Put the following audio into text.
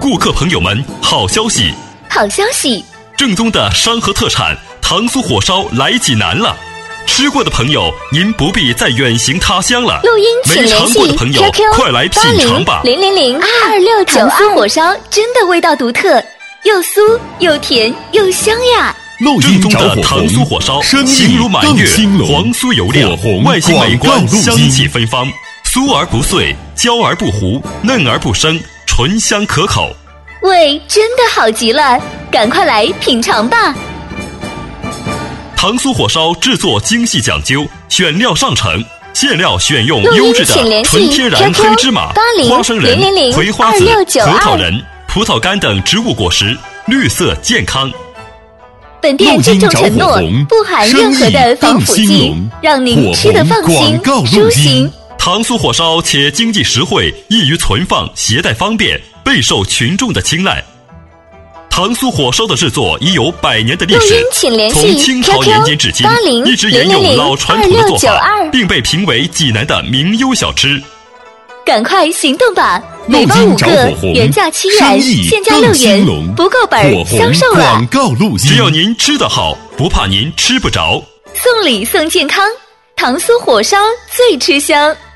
顾客朋友们，好消息！ 好消息！ 正宗的山河特产糖酥火烧来济南了。吃过的朋友，您不必再远行他乡了。 录音请没联系尝过的朋友 QQ 快来品尝吧。 80002692糖酥火烧真的味道独特，又酥又甜又香呀！ 正宗的糖酥火烧，形如满月，黄酥油亮，外形美观，香气芬芳，酥而不碎，焦而不糊，嫩而不生，醇香可口。 味真的好极了，赶快来品尝吧！ 糖酥火烧制作精细讲究，选料上乘，馅料选用优质的纯天然黑芝麻、花生仁、葵花籽、核桃仁、葡萄干等植物果实，绿色健康。 本店郑重承诺，不含任何的防腐剂，让您吃得放心、舒心。 糖酥火烧且经济实惠，易于存放，携带方便，备受群众的青睐。糖酥火烧的制作已有100年的历史，从清朝年间至今，一直沿用老传统的做法，并被评为济南的名优小吃。 赶快行动吧！每包5个，原价7元，现价6元，不够本销售了。 只要您吃得好，不怕您吃不着。 送礼送健康，糖酥火烧最吃香。